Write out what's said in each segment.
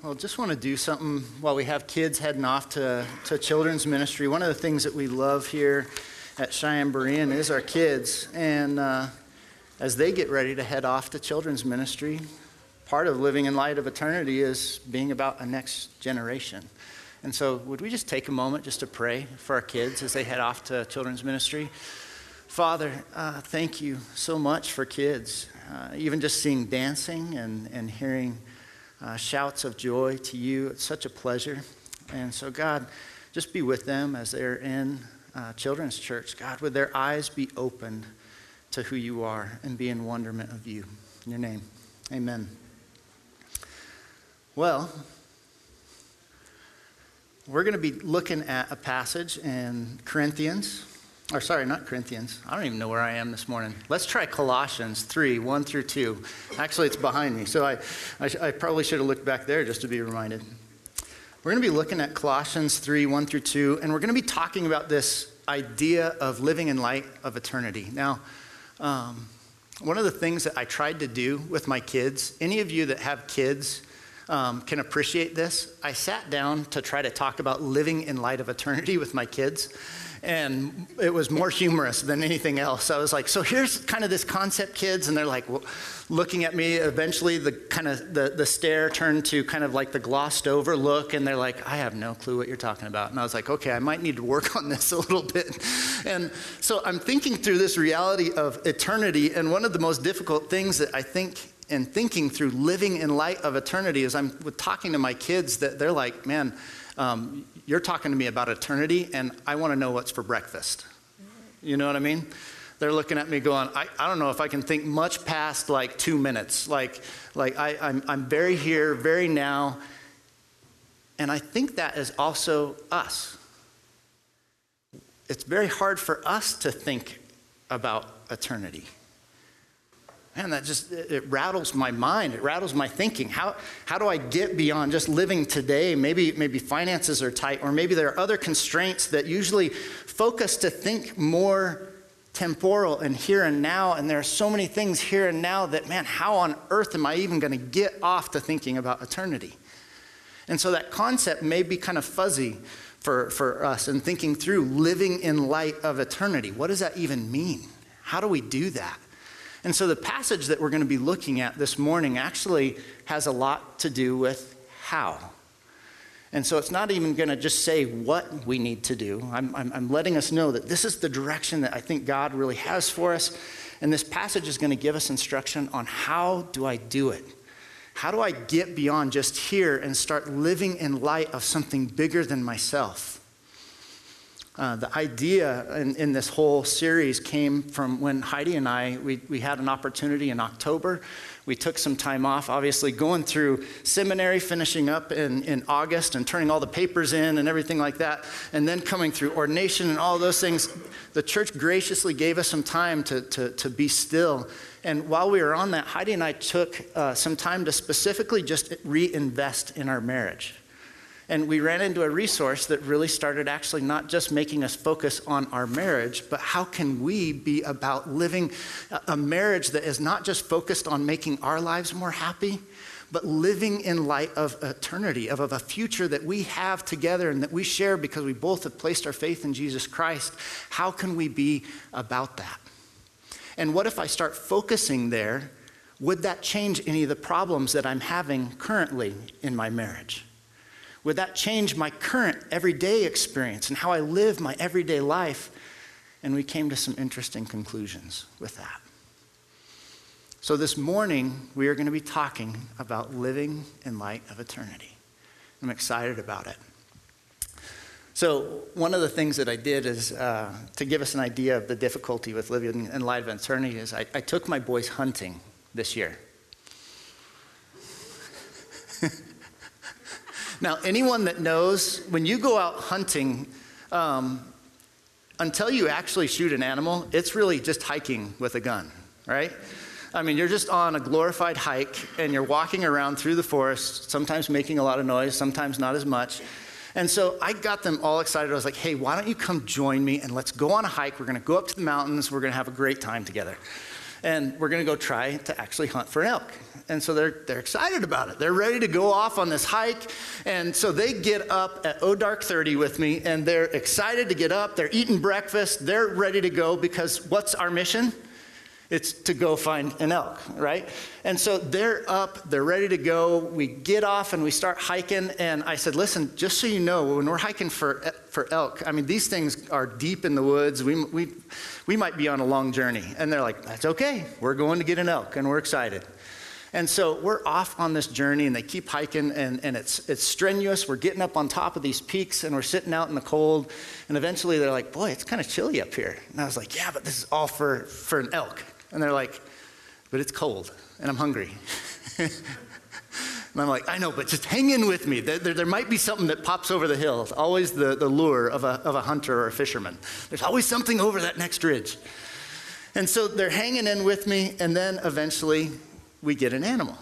Well, just want to do something while we have kids heading off to children's ministry. One of the things that we love here at Cheyenne Berean is our kids. And as they get ready to head off to children's ministry, part of living in light of eternity is being about a next generation. And so would we just take a moment just to pray for our kids as they head off to children's ministry? Father, thank you so much for kids. Even just seeing dancing and hearing shouts of joy to you, it's such a pleasure. And so God, just be with them as they're in children's church. God, would their eyes be opened to who you are and be in wonderment of you. In your name, amen. Well, we're going to be looking at a passage in Corinthians. Or sorry, not Corinthians. I don't even know where I am this morning. Let's try Colossians 3, 1 through 2. Actually, it's behind me, so I probably should have looked back there just to be reminded. We're going to be looking at Colossians 3, 1 through 2, and we're going to be talking about this idea of living in light of eternity. Now, one of the things that I tried to do with my kids, any of you that have kids can appreciate this. I sat down to try to talk about living in light of eternity with my kids, and it was more humorous than anything else. I was like, so here's kind of this concept, kids, and they're like, well, looking at me. Eventually the stare turned to kind of like the glossed over look, and they're like, I have no clue what you're talking about. And I was like, okay, I might need to work on this a little bit. And so I'm thinking through this reality of eternity, and one of the most difficult things that I think in thinking through living in light of eternity is I'm talking to my kids that they're like, man, you're talking to me about eternity, and I want to know what's for breakfast. You know what I mean? They're looking at me going, I don't know if I can think much past like 2 minutes. I'm very here, very now. And I think that is also us. It's very hard for us to think about eternity. Man, it rattles my mind. It rattles my thinking. How do I get beyond just living today? Maybe finances are tight, or maybe there are other constraints that usually focus to think more temporal and here and now. And there are so many things here and now that, man, how on earth am I even going to get off to thinking about eternity? And so that concept may be kind of fuzzy for us in thinking through living in light of eternity. What does that even mean? How do we do that? And so the passage that we're going to be looking at this morning actually has a lot to do with how. And so it's not even going to just say what we need to do. I'm letting us know that this is the direction that I think God really has for us. And this passage is going to give us instruction on how do I do it? How do I get beyond just here and start living in light of something bigger than myself? The idea in this whole series came from when Heidi and I, we had an opportunity in October. We took some time off, obviously going through seminary, finishing up in August and turning all the papers in and everything like that, and then coming through ordination and all those things. The church graciously gave us some time to be still. And while we were on that, Heidi and I took some time to specifically just reinvest in our marriage. And we ran into a resource that really started actually not just making us focus on our marriage, but how can we be about living a marriage that is not just focused on making our lives more happy, but living in light of eternity, of a future that we have together and that we share because we both have placed our faith in Jesus Christ. How can we be about that? And what if I start focusing there? Would that change any of the problems that I'm having currently in my marriage? Would that change my current everyday experience and how I live my everyday life? And we came to some interesting conclusions with that. So this morning, we are going to be talking about living in light of eternity. I'm excited about it. So one of the things that I did is to give us an idea of the difficulty with living in light of eternity is I took my boys hunting this year. Now, anyone that knows, when you go out hunting, until you actually shoot an animal, it's really just hiking with a gun, right? I mean, you're just on a glorified hike, and you're walking around through the forest, sometimes making a lot of noise, sometimes not as much. And so I got them all excited. I was like, hey, why don't you come join me, and let's go on a hike. We're going to go up to the mountains. We're going to have a great time together. and we're going to go try to actually hunt for an elk. And so they're excited about it. They're ready to go off on this hike. And so they get up at dark 30 with me, and they're excited to get up. They're eating breakfast. They're ready to go because what's our mission? It's to go find an elk, right? And so they're up, they're ready to go. We get off and we start hiking. And I said, listen, just so you know, when we're hiking for elk, I mean, these things are deep in the woods. We might be on a long journey. And they're like, that's okay. We're going to get an elk, and we're excited. And so we're off on this journey, and they keep hiking, and it's strenuous. We're getting up on top of these peaks, and we're sitting out in the cold. And eventually they're like, boy, it's kind of chilly up here. And I was like, yeah, but this is all for an elk. And they're like, but it's cold, and I'm hungry. And I'm like, I know, but just hang in with me. There might be something that pops over the hill. It's always the lure of a hunter or a fisherman. There's always something over that next ridge. And so they're hanging in with me, and then eventually we get an animal.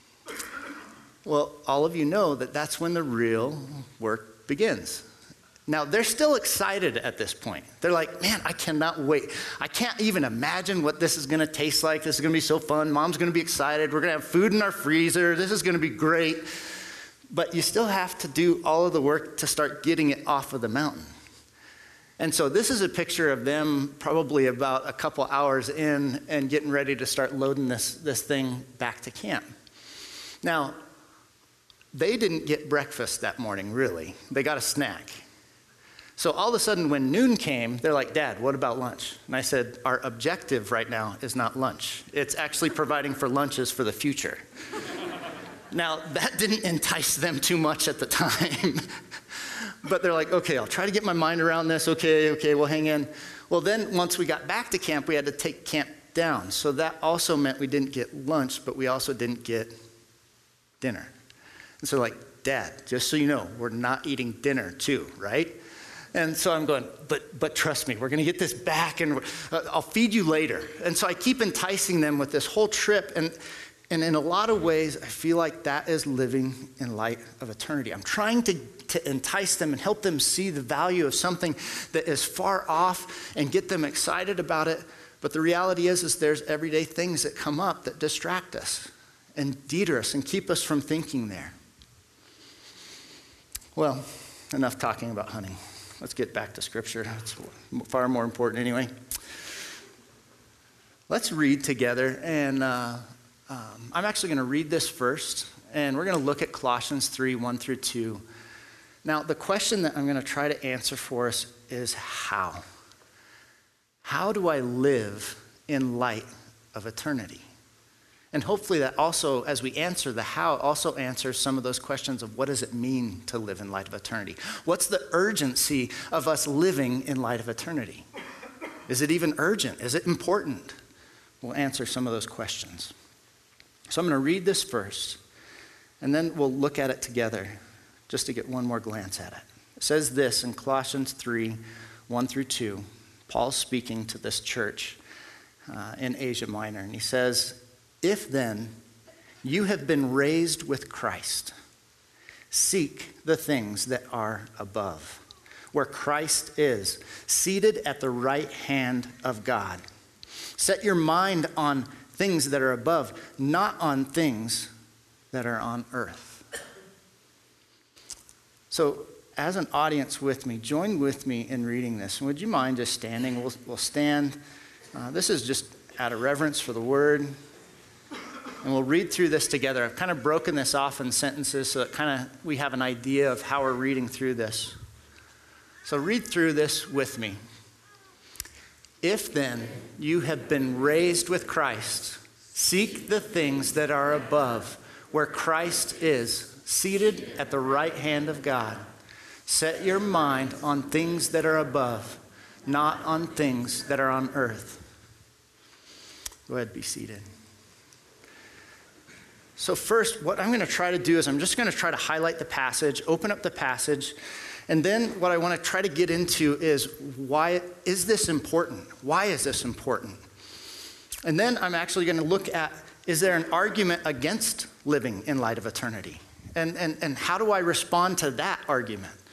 Well, all of you know that that's when the real work begins. Now, they're still excited at this point. They're like, man, I cannot wait. I can't even imagine what this is going to taste like. This is going to be so fun. Mom's going to be excited. We're going to have food in our freezer. This is going to be great. But you still have to do all of the work to start getting it off of the mountain. And so this is a picture of them probably about a couple hours in and getting ready to start loading this thing back to camp. Now, they didn't get breakfast that morning, really. They got a snack. So all of a sudden, when noon came, they're like, Dad, what about lunch? And I said, our objective right now is not lunch. It's actually providing for lunches for the future. Now, that didn't entice them too much at the time. But they're like, okay, I'll try to get my mind around this. Okay, we'll hang in. Well, then once we got back to camp, we had to take camp down. So that also meant we didn't get lunch, but we also didn't get dinner. And so like, Dad, just so you know, we're not eating dinner too, right? And so I'm going, but trust me, we're going to get this back, and I'll feed you later. And so I keep enticing them with this whole trip. And in a lot of ways, I feel like that is living in light of eternity. I'm trying to entice them and help them see the value of something that is far off and get them excited about it. But the reality is there's everyday things that come up that distract us and deter us and keep us from thinking there. Well, enough talking about hunting. Let's get back to Scripture. It's far more important anyway. Let's read together, and I'm actually going to read this first, and we're going to look at Colossians 3, 1 through 2. Now, the question that I'm going to try to answer for us is how? How do I live in light of eternity? And hopefully that also, as we answer the how, also answers some of those questions of what does it mean to live in light of eternity? What's the urgency of us living in light of eternity? Is it even urgent? Is it important? We'll answer some of those questions. So I'm going to read this first, and then we'll look at it together just to get one more glance at it. It says this in Colossians 3, 1 through 2. Paul's speaking to this church in Asia Minor, and he says, if then you have been raised with Christ, seek the things that are above, where Christ is, seated at the right hand of God. Set your mind on things that are above, not on things that are on earth. So, as an audience with me, join with me in reading this. And would you mind just standing? We'll stand. This is just out of reverence for the word. And we'll read through this together. I've kind of broken this off in sentences so that we have an idea of how we're reading through this. So read through this with me. If then you have been raised with Christ, seek the things that are above, where Christ is, seated at the right hand of God. Set your mind on things that are above, not on things that are on earth. Go ahead, be seated. So first, what I'm going to try to do is I'm just going to try to highlight the passage, open up the passage, and then what I want to try to get into is why is this important? Why is this important? And then I'm actually going to look at, is there an argument against living in light of eternity? And how do I respond to that argument?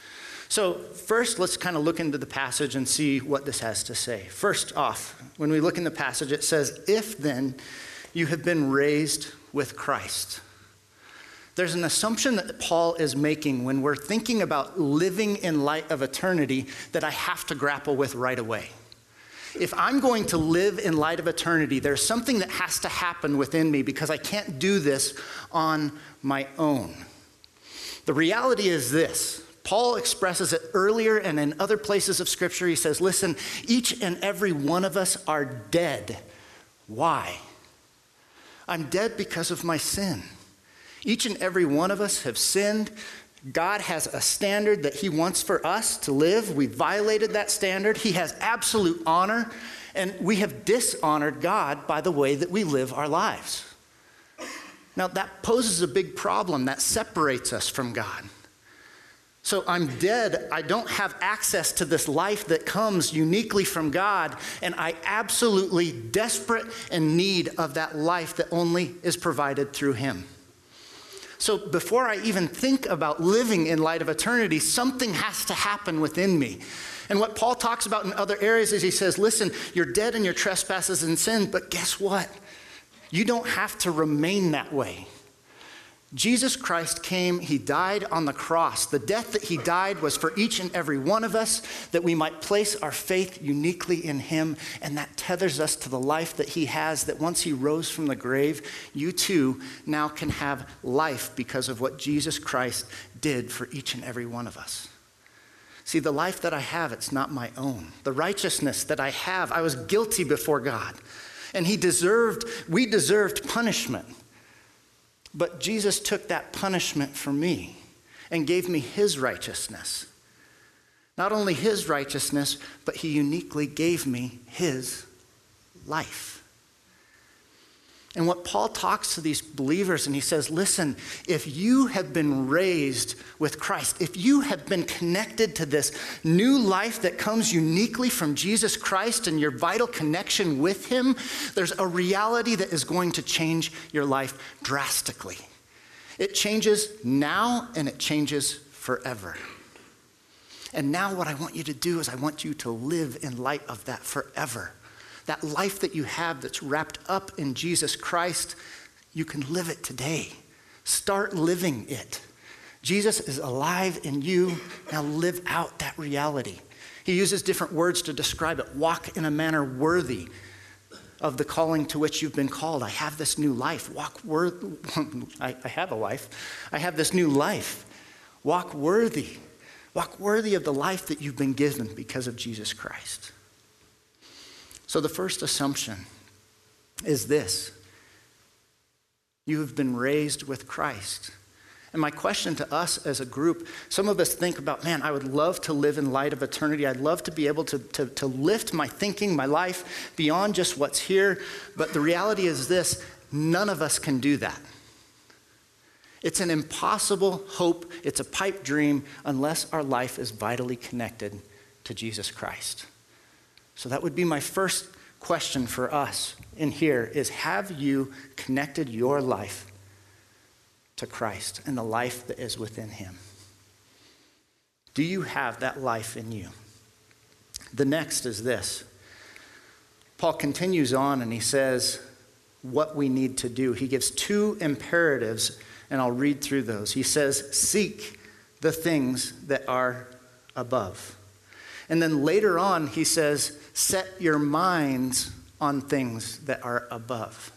So first, let's kind of look into the passage and see what this has to say. First off, when we look in the passage, it says, if then you have been raised with Christ. There's an assumption that Paul is making when we're thinking about living in light of eternity that I have to grapple with right away. If I'm going to live in light of eternity, there's something that has to happen within me because I can't do this on my own. The reality is this. Paul expresses it earlier and in other places of Scripture. He says, listen, each and every one of us are dead. Why? I'm dead because of my sin. Each and every one of us have sinned. God has a standard that he wants for us to live. We violated that standard. He has absolute honor, and we have dishonored God by the way that we live our lives. Now, that poses a big problem that separates us from God. So I'm dead. I don't have access to this life that comes uniquely from God, and I absolutely desperate in need of that life that only is provided through him. So before I even think about living in light of eternity, something has to happen within me. And what Paul talks about in other areas is he says, listen, you're dead in your trespasses and sins, but guess what? You don't have to remain that way. Jesus Christ came, he died on the cross. The death that he died was for each and every one of us, that we might place our faith uniquely in him, and that tethers us to the life that he has, that once he rose from the grave, you too now can have life because of what Jesus Christ did for each and every one of us. See, the life that I have, it's not my own. The righteousness that I have, I was guilty before God, and we deserved punishment. But Jesus took that punishment for me and gave me his righteousness. Not only his righteousness, but he uniquely gave me his life. And what Paul talks to these believers, and he says, listen, if you have been raised with Christ, if you have been connected to this new life that comes uniquely from Jesus Christ and your vital connection with him, there's a reality that is going to change your life drastically. It changes now and it changes forever. And now what I want you to do is I want you to live in light of that forever. That life that you have that's wrapped up in Jesus Christ, you can live it today. Start living it. Jesus is alive in you. Now live out that reality. He uses different words to describe it. Walk in a manner worthy of the calling to which you've been called. I have this new life. I have a life. I have this new life. Walk worthy. Walk worthy of the life that you've been given because of Jesus Christ. So the first assumption is this: you have been raised with Christ. And my question to us as a group, some of us think about, man, I would love to live in light of eternity. I'd love to be able to lift my thinking, my life beyond just what's here. But the reality is this: none of us can do that. It's an impossible hope. It's a pipe dream unless our life is vitally connected to Jesus Christ. So that would be my first question for us in here is, have you connected your life to Christ and the life that is within him? Do you have that life in you? The next is this. Paul continues on and he says what we need to do. He gives two imperatives, and I'll read through those. He says, seek the things that are above. And then later on, he says, set your minds on things that are above.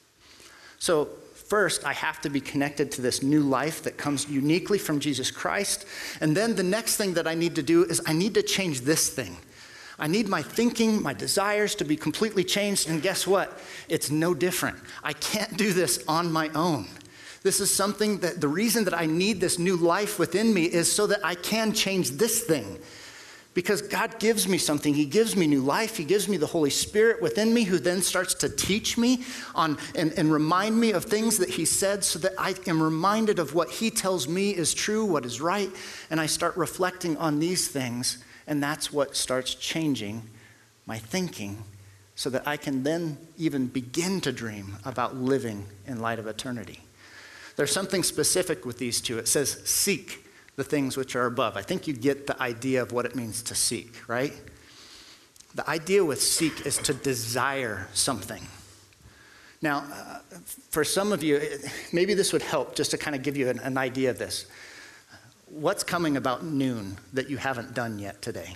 So first, I have to be connected to this new life that comes uniquely from Jesus Christ. And then the next thing that I need to do is I need to change this thing. I need my thinking, my desires to be completely changed. And guess what? It's no different. I can't do this on my own. This is something that the reason that I need this new life within me is so that I can change this thing. Because God gives me something. He gives me new life. He gives me the Holy Spirit within me, who then starts to teach me on and remind me of things that he said, so that I am reminded of what he tells me is true, what is right, and I start reflecting on these things, and that's what starts changing my thinking, so that I can then even begin to dream about living in light of eternity. There's something specific with these two. It says, seek the things which are above. I think you get the idea of what it means to seek, right? The idea with seek is to desire something. Now, for some of you, maybe this would help just to kind of give you an idea of this. What's coming about noon that you haven't done yet today?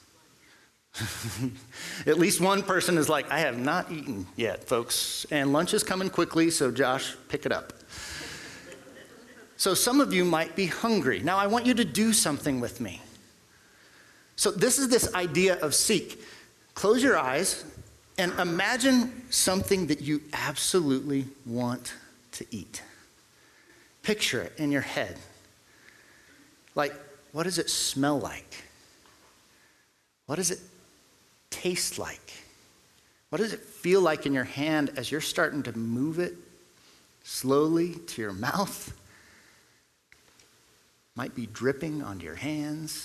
At least one person is like, I have not eaten yet, folks. And lunch is coming quickly, so Josh, pick it up. So some of you might be hungry. Now, I want you to do something with me. So this is this idea of seek. Close your eyes and imagine something that you absolutely want to eat. Picture it in your head. Like, what does it smell like? What does it taste like? What does it feel like in your hand as you're starting to move it slowly to your mouth? Might be dripping onto your hands.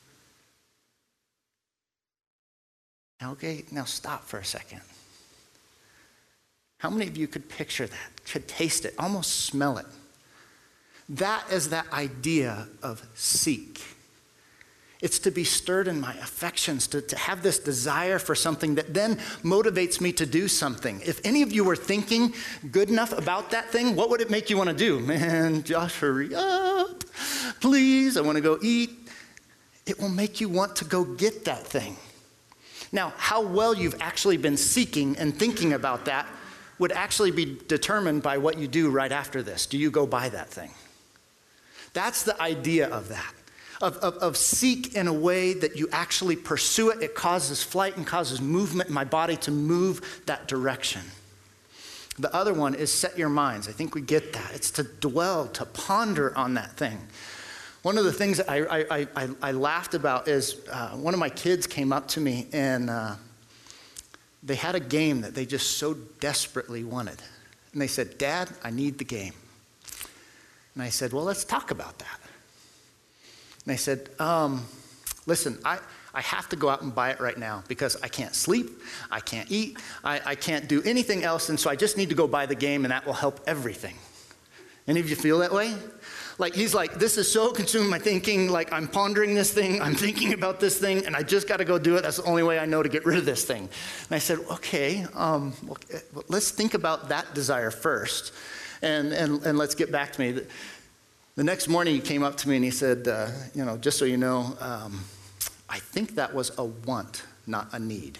Okay, now stop for a second. How many of you could picture that, could taste it, almost smell it? That is that idea of seek. It's to be stirred in my affections, to have this desire for something that then motivates me to do something. If any of you were thinking good enough about that thing, what would it make you want to do? Man, Josh, hurry up. Please, I want to go eat. It will make you want to go get that thing. Now, how well you've actually been seeking and thinking about that would actually be determined by what you do right after this. Do you go buy that thing? That's the idea of that. Of seek in a way that you actually pursue it. It causes flight and causes movement in my body to move that direction. The other one is set your minds. I think we get that. It's to dwell, to ponder on that thing. One of the things that I laughed about is one of my kids came up to me and they had a game that they just so desperately wanted. And they said, Dad, I need the game. And I said, well, let's talk about that. And they said, listen, I have to go out and buy it right now because I can't sleep, I can't eat, I can't do anything else, and so I just need to go buy the game and that will help everything. Any of you feel that way? Like, he's like, this is so consuming my thinking, like I'm pondering this thing, I'm thinking about this thing, and I just got to go do it. That's the only way I know to get rid of this thing. And I said, okay, let's think about that desire first, and let's get back to me. The next morning he came up to me and he said, just so you know, I think that was a want, not a need.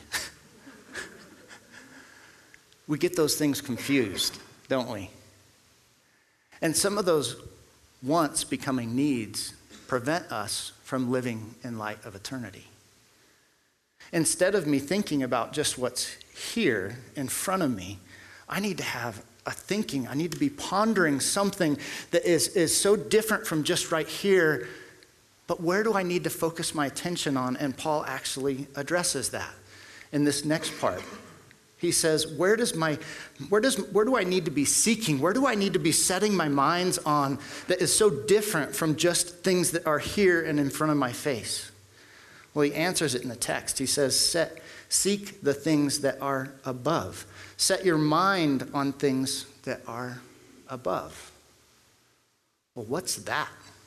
We get those things confused, don't we? And some of those wants becoming needs prevent us from living in light of eternity. Instead of me thinking about just what's here in front of me, I need to have a thinking. I need to be pondering something that is so different from just right here. But where do I need to focus my attention on? And Paul actually addresses that in this next part. He says, where do I need to be seeking? Where do I need to be setting my minds on that is so different from just things that are here and in front of my face? Well, he answers it in the text. He says, seek the things that are above. Set your mind on things that are above. Well, what's that?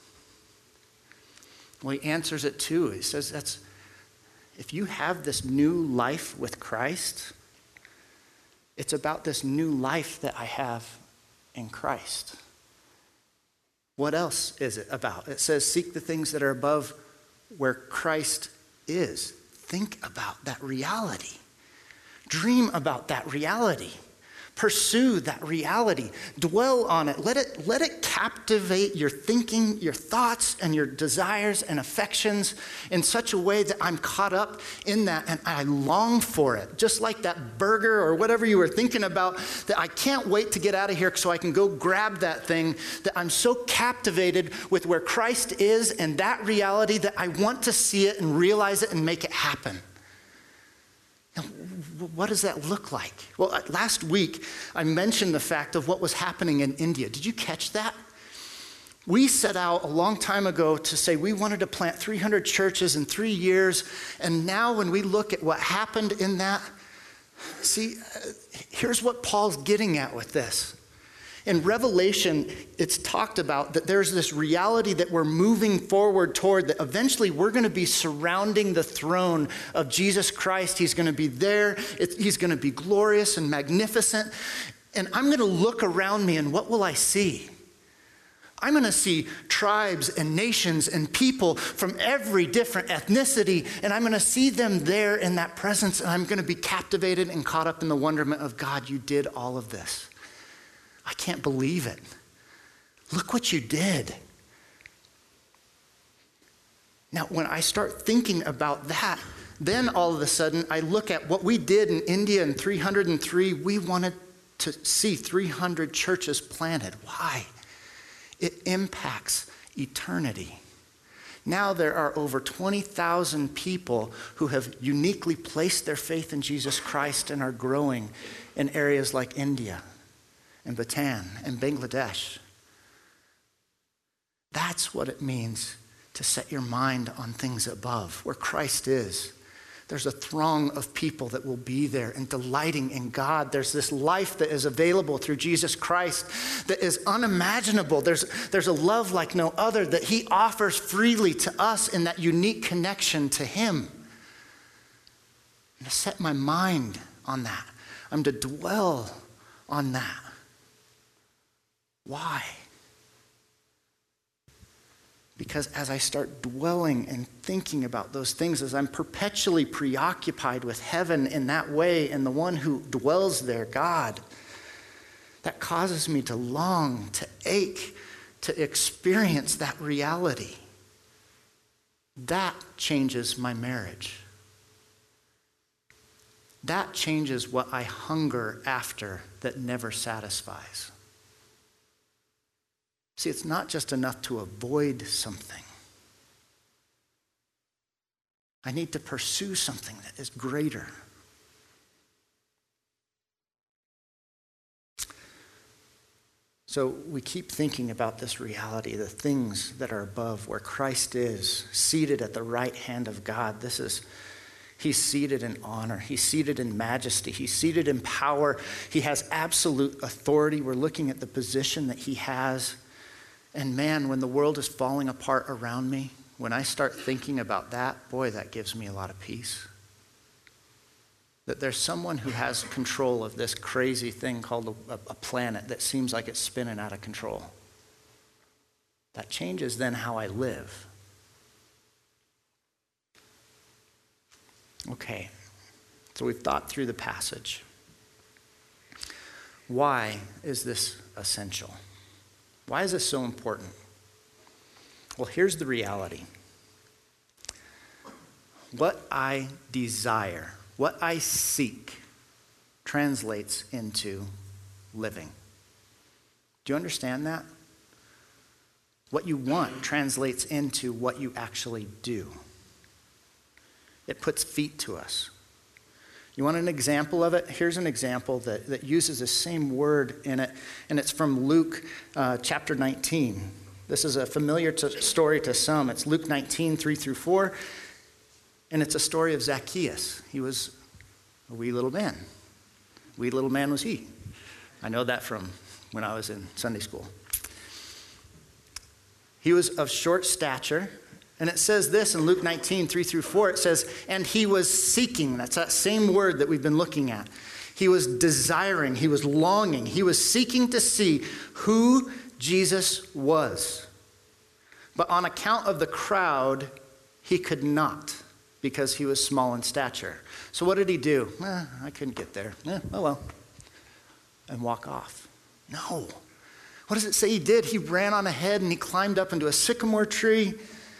Well, he answers it too. He says, if you have this new life with Christ, it's about this new life that I have in Christ. What else is it about? It says, seek the things that are above where Christ is. Think about that reality. Dream about that reality. Pursue that reality. Dwell on it. Let it captivate your thinking, your thoughts, and your desires and affections in such a way that I'm caught up in that and I long for it. Just like that burger or whatever you were thinking about, that I can't wait to get out of here so I can go grab that thing, that I'm so captivated with where Christ is and that reality that I want to see it and realize it and make it happen. Now, what does that look like? Well, last week, I mentioned the fact of what was happening in India. Did you catch that? We set out a long time ago to say we wanted to plant 300 churches in 3 years. And now when we look at what happened in that, see, here's what Paul's getting at with this. In Revelation, it's talked about that there's this reality that we're moving forward toward, that eventually we're going to be surrounding the throne of Jesus Christ. He's going to be there. He's going to be glorious and magnificent. And I'm going to look around me, and what will I see? I'm going to see tribes and nations and people from every different ethnicity, and I'm going to see them there in that presence, and I'm going to be captivated and caught up in the wonderment of God, you did all of this. I can't believe it. Look what you did. Now, when I start thinking about that, then all of a sudden I look at what we did in India in 303. We wanted to see 300 churches planted. Why? It impacts eternity. Now there are over 20,000 people who have uniquely placed their faith in Jesus Christ and are growing in areas like India and Bhutan and Bangladesh. That's what it means to set your mind on things above, where Christ is. There's a throng of people that will be there and delighting in God. There's this life that is available through Jesus Christ that is unimaginable. There's a love like no other that he offers freely to us in that unique connection to him. I'm to set my mind on that. I'm to dwell on that. Why? Because as I start dwelling and thinking about those things, as I'm perpetually preoccupied with heaven in that way and the one who dwells there, God, that causes me to long, to ache, to experience that reality. That changes my marriage. That changes what I hunger after that never satisfies. See, it's not just enough to avoid something. I need to pursue something that is greater. So we keep thinking about this reality, the things that are above, where Christ is, seated at the right hand of God. He's seated in honor. He's seated in majesty. He's seated in power. He has absolute authority. We're looking at the position that he has. And man, when the world is falling apart around me, when I start thinking about that, boy, that gives me a lot of peace. That there's someone who has control of this crazy thing called a planet that seems like it's spinning out of control. That changes then how I live. Okay, so we've thought through the passage. Why is this essential? Why is this so important? Well, here's the reality. What I desire, what I seek, translates into living. Do you understand that? What you want translates into what you actually do. It puts feet to us. You want an example of it? Here's an example that uses the same word in it, and it's from Luke chapter 19. This is a familiar story to some. It's Luke 19, 3-4, and it's a story of Zacchaeus. He was a wee little man. Wee little man was he. I know that from when I was in Sunday school. He was of short stature. And it says this in Luke 19, 3-4, it says, and he was seeking. That's that same word that we've been looking at. He was desiring, he was longing, he was seeking to see who Jesus was. But on account of the crowd, he could not, because he was small in stature. So what did he do? I couldn't get there. Oh well. And walk off. No. What does it say he did? He ran on ahead and he climbed up into a sycamore tree,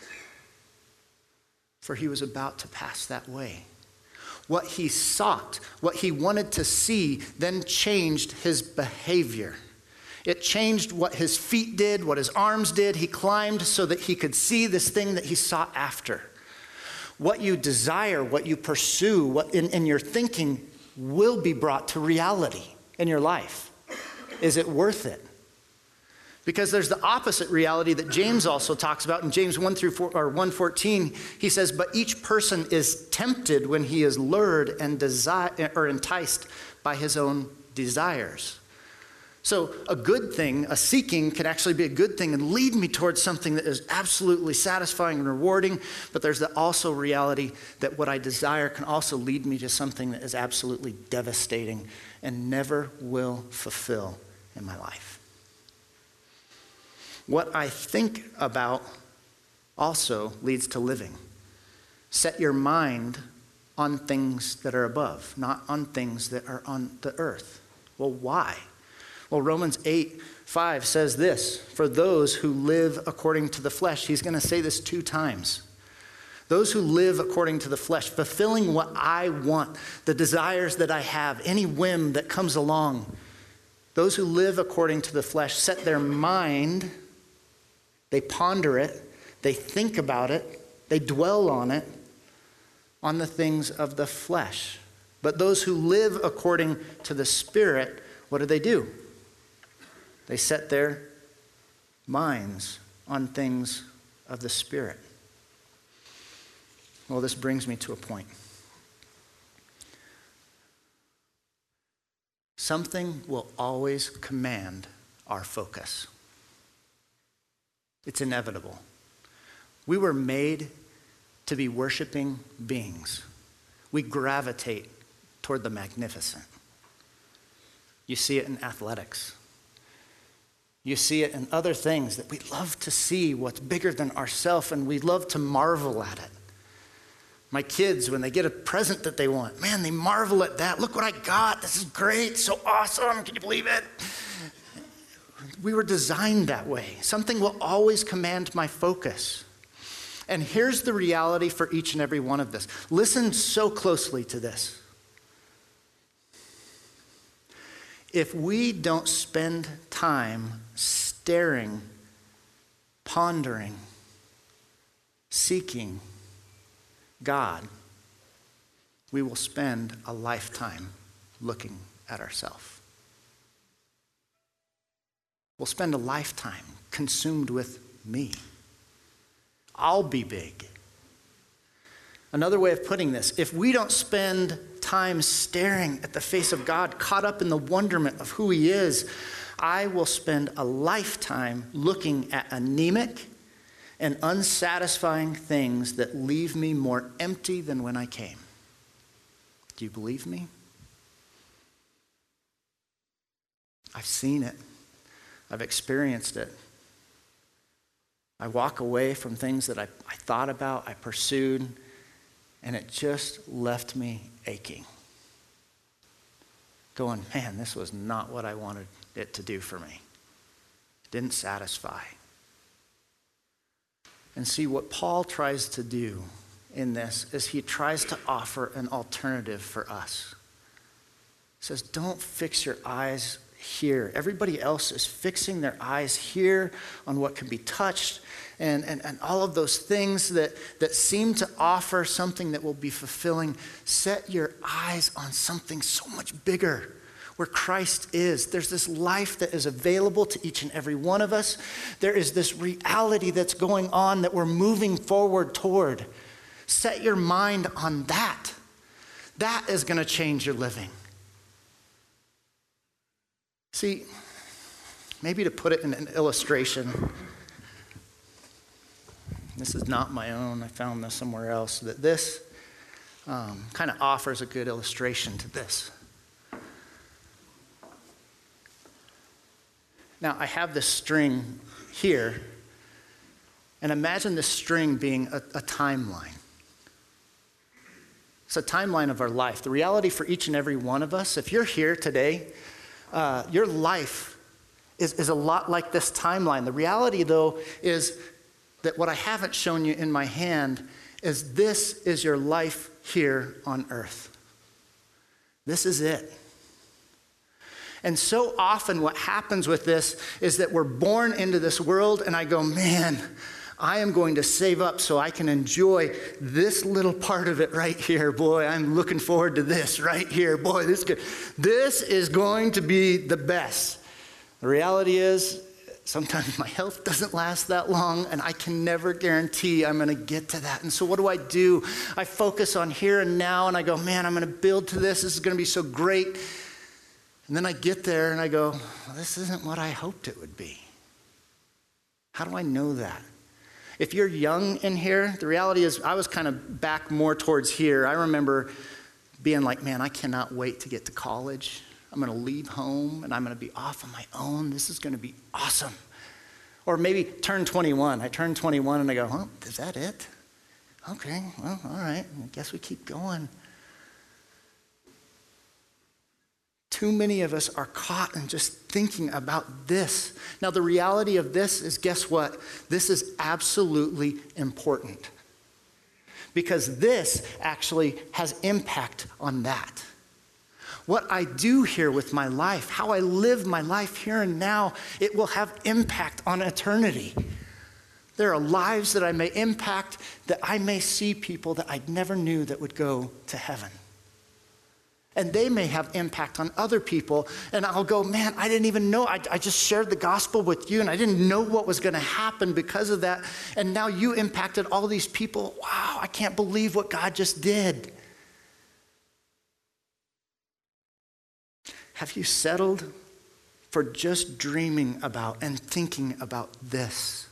for he was about to pass that way. What he sought, what he wanted to see, then changed his behavior. It changed what his feet did, what his arms did. He climbed so that he could see this thing that he sought after. What you desire, what you pursue, what in your thinking will be brought to reality in your life. Is it worth it? Because there's the opposite reality that James also talks about in James 1:14. He says, but each person is tempted when he is lured and enticed by his own desires. So a good thing, a seeking, can actually be a good thing and lead me towards something that is absolutely satisfying and rewarding. But there's the also reality that what I desire can also lead me to something that is absolutely devastating and never will fulfill in my life. What I think about also leads to living. Set your mind on things that are above, not on things that are on the earth. Well, why? Well, Romans 8:5 says this, for those who live according to the flesh. He's going to say this 2 times. Those who live according to the flesh, fulfilling what I want, the desires that I have, any whim that comes along. Those who live according to the flesh set their mind, they ponder it, they think about it, they dwell on it, on the things of the flesh. But those who live according to the Spirit, what do? They set their minds on things of the Spirit. Well, this brings me to a point. Something will always command our focus. It's inevitable. We were made to be worshiping beings. We gravitate toward the magnificent. You see it in athletics. You see it in other things that we love to see what's bigger than ourselves, and we love to marvel at it. My kids, when they get a present that they want, man, they marvel at that. Look what I got. This is great. So awesome. Can you believe it? We were designed that way. Something will always command my focus. And here's the reality for each and every one of this. Listen so closely to this. If we don't spend time staring, pondering, seeking God, we will spend a lifetime looking at ourselves. We'll spend a lifetime consumed with me. I'll be big. Another way of putting this, if we don't spend time staring at the face of God, caught up in the wonderment of who he is, I will spend a lifetime looking at anemic and unsatisfying things that leave me more empty than when I came. Do you believe me? I've seen it. I've experienced it. I walk away from things that I thought about, I pursued, and it just left me aching. Going, man, this was not what I wanted it to do for me. It didn't satisfy. And see, what Paul tries to do in this is he tries to offer an alternative for us. He says, don't fix your eyes here. Everybody else is fixing their eyes here on what can be touched and all of those things that seem to offer something that will be fulfilling. Set your eyes on something so much bigger, where Christ is. There's this life that is available to each and every one of us. There is this reality that's going on that we're moving forward toward. Set your mind on that. That is going to change your living. See, maybe to put it in an illustration, this is not my own, I found this somewhere else, that this kind of offers a good illustration to this. Now, I have this string here, and imagine this string being a timeline. It's a timeline of our life. The reality for each and every one of us, if you're here today, your life is a lot like this timeline. The reality, though, is that what I haven't shown you in my hand is this is your life here on earth. This is it. And so often what happens with this is that we're born into this world and I go, man, I am going to save up so I can enjoy this little part of it right here. Boy, I'm looking forward to this right here. Boy, this is going to be the best. The reality is, sometimes my health doesn't last that long, and I can never guarantee I'm going to get to that. And so what do? I focus on here and now, and I go, man, I'm going to build to this. This is going to be so great. And then I get there and I go, well, this isn't what I hoped it would be. How do I know that? If you're young in here, the reality is I was kind of back more towards here. I remember being like, man, I cannot wait to get to college. I'm going to leave home and I'm going to be off on my own. This is going to be awesome. Or maybe turn 21. I turn 21 and I go, oh, is that it? Okay, well, all right. I guess we keep going. Too many of us are caught in just thinking about this. Now, the reality of this is, guess what? This is absolutely important. Because this actually has impact on that. What I do here with my life, how I live my life here and now, it will have impact on eternity. There are lives that I may impact, that I may see people that I never knew that would go to heaven. And they may have impact on other people. And I'll go, man, I didn't even know. I just shared the gospel with you and I didn't know what was going to happen because of that. And now you impacted all these people. Wow, I can't believe what God just did. Have you settled for just dreaming about and thinking about this?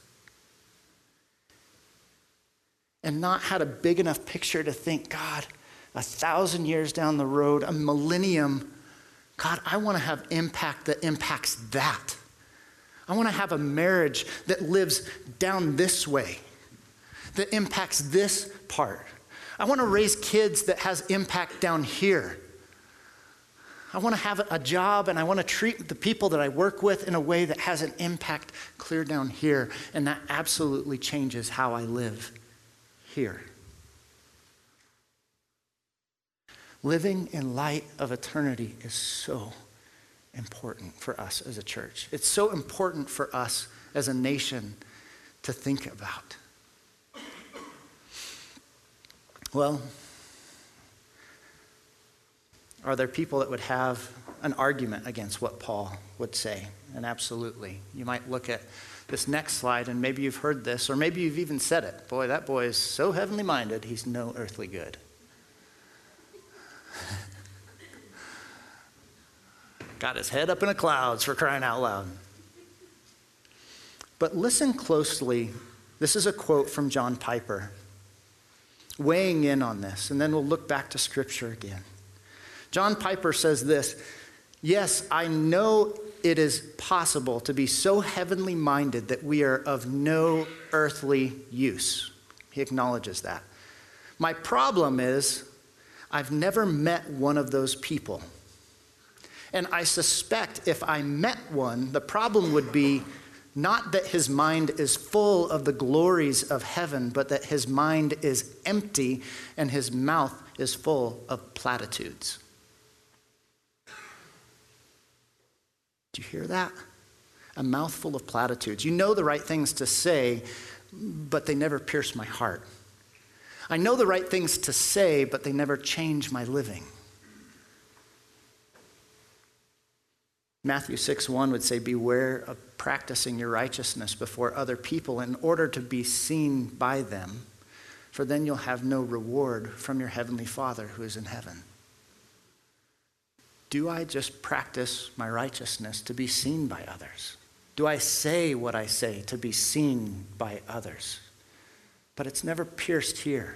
And not had a big enough picture to think, God, 1,000 years down the road, a millennium, God, I want to have impact that impacts that. I want to have a marriage that lives down this way, that impacts this part. I want to raise kids that has impact down here. I want to have a job and I want to treat the people that I work with in a way that has an impact clear down here. And that absolutely changes how I live here. Living in light of eternity is so important for us as a church. It's so important for us as a nation to think about. Well, are there people that would have an argument against what Paul would say? And absolutely. You might look at this next slide and maybe you've heard this, or maybe you've even said it. Boy, that boy is so heavenly minded, he's no earthly good. Got his head up in the clouds, for crying out loud. But listen closely. This is a quote from John Piper, weighing in on this, and then we'll look back to Scripture again. John Piper says this, yes, I know it is possible to be so heavenly minded that we are of no earthly use. He acknowledges that. My problem is I've never met one of those people. And I suspect if I met one, the problem would be not that his mind is full of the glories of heaven, but that his mind is empty and his mouth is full of platitudes. Do you hear that? A mouthful of platitudes. You know the right things to say, but they never pierce my heart. I know the right things to say, but they never change my living. Matthew 6:1 would say, beware of practicing your righteousness before other people in order to be seen by them, for then you'll have no reward from your heavenly Father who is in heaven. Do I just practice my righteousness to be seen by others? Do I say what I say to be seen by others? But it's never pierced here.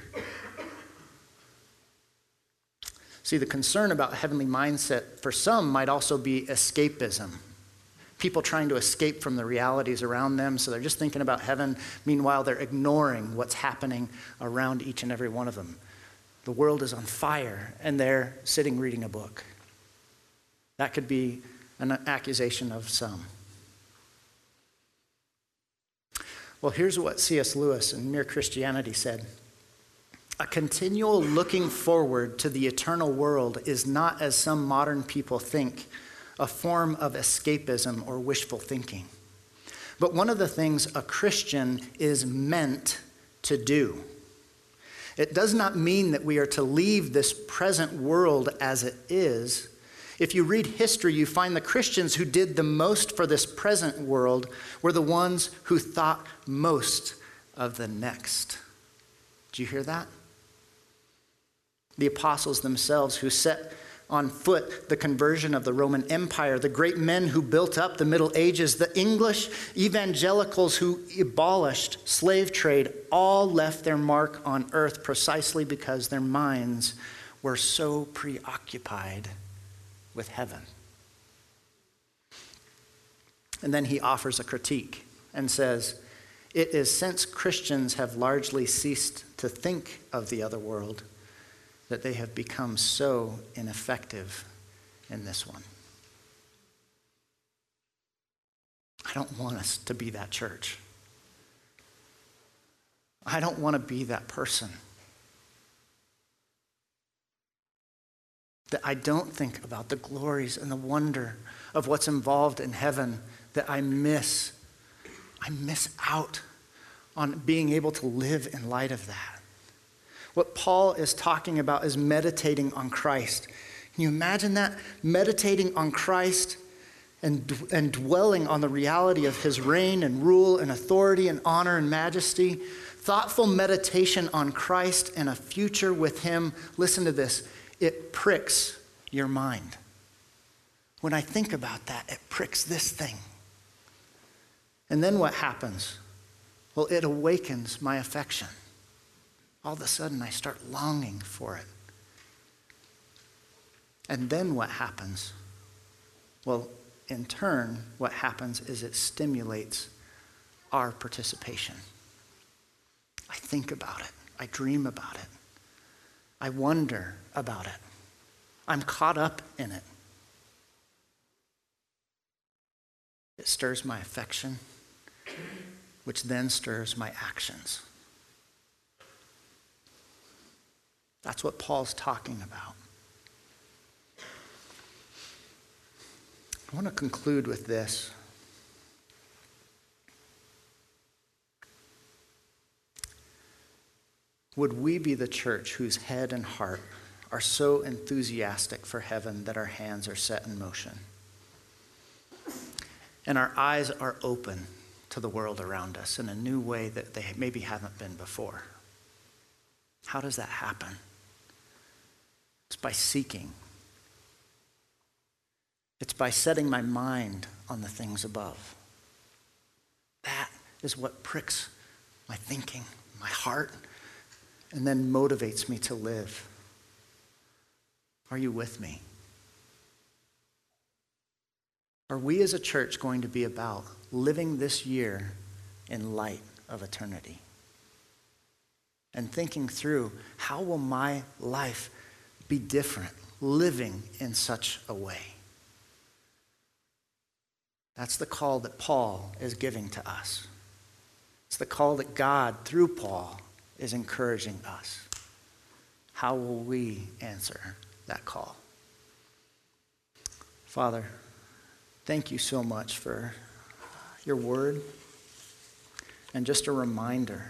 See, the concern about heavenly mindset for some might also be escapism. People trying to escape from the realities around them, so they're just thinking about heaven. Meanwhile, they're ignoring what's happening around each and every one of them. The world is on fire, and they're sitting reading a book. That could be an accusation of some. Well, here's what C.S. Lewis in Mere Christianity said. A continual looking forward to the eternal world is not, as some modern people think, a form of escapism or wishful thinking, but one of the things a Christian is meant to do. It does not mean that we are to leave this present world as it is. If you read history, you find the Christians who did the most for this present world were the ones who thought most of the next. Do you hear that? The apostles themselves who set on foot the conversion of the Roman Empire, the great men who built up the Middle Ages, the English evangelicals who abolished slave trade, all left their mark on earth precisely because their minds were so preoccupied with heaven. And then he offers a critique and says, it is since Christians have largely ceased to think of the other world that they have become so ineffective in this one. I don't want us to be that church. I don't want to be that person. That I don't think about the glories and the wonder of what's involved in heaven, that I miss out on being able to live in light of that. What Paul is talking about is meditating on Christ. Can you imagine that? Meditating on Christ and dwelling on the reality of his reign and rule and authority and honor and majesty. Thoughtful meditation on Christ and a future with him. Listen to this. It pricks your mind. When I think about that, it pricks this thing. And then what happens? Well, it awakens my affection. All of a sudden, I start longing for it. And then what happens? Well, in turn, what happens is it stimulates our participation. I think about it. I dream about it. I wonder about it. I'm caught up in it. It stirs my affection, which then stirs my actions. That's what Paul's talking about. I want to conclude with this. Would we be the church whose head and heart are so enthusiastic for heaven that our hands are set in motion and our eyes are open to the world around us in a new way that they maybe haven't been before? How does that happen? It's by seeking. It's by setting my mind on the things above. That is what pricks my thinking, my heart, and then motivates me to live. Are you with me? Are we as a church going to be about living this year in light of eternity? And thinking through, how will my life be different living in such a way? That's the call that Paul is giving to us. It's the call that God, through Paul, is encouraging us. How will we answer that call? Father, thank you so much for your word and just a reminder,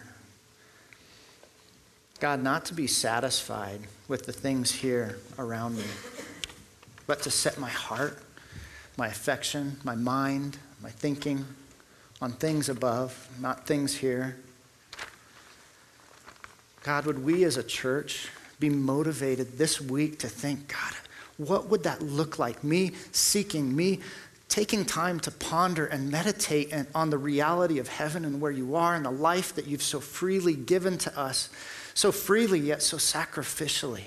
God, not to be satisfied with the things here around me, but to set my heart, my affection, my mind, my thinking on things above, not things here. God, would we as a church be motivated this week to think, God, what would that look like? Me seeking, me taking time to ponder and meditate on the reality of heaven and where you are and the life that you've so freely given to us, so freely yet so sacrificially.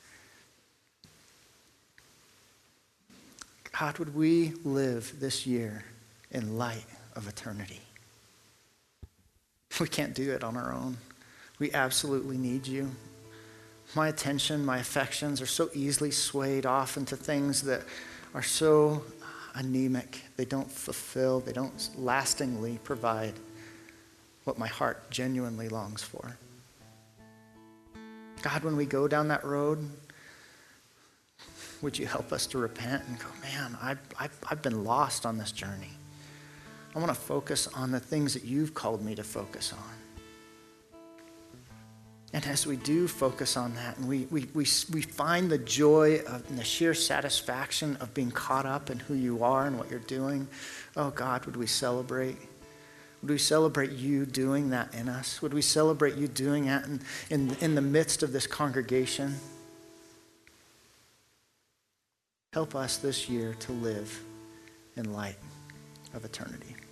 God, would we live this year in light of eternity? We can't do it on our own. We absolutely need you. My attention, my affections are so easily swayed off into things that are so anemic. They don't fulfill, they don't lastingly provide what my heart genuinely longs for. God, when we go down that road, would you help us to repent and go, man, I've been lost on this journey. I want to focus on the things that you've called me to focus on. And as we do focus on that, and we find the joy and the sheer satisfaction of being caught up in who you are and what you're doing, oh God, would we celebrate? Would we celebrate you doing that in us? Would we celebrate you doing that in the midst of this congregation? Help us this year to live in light of eternity.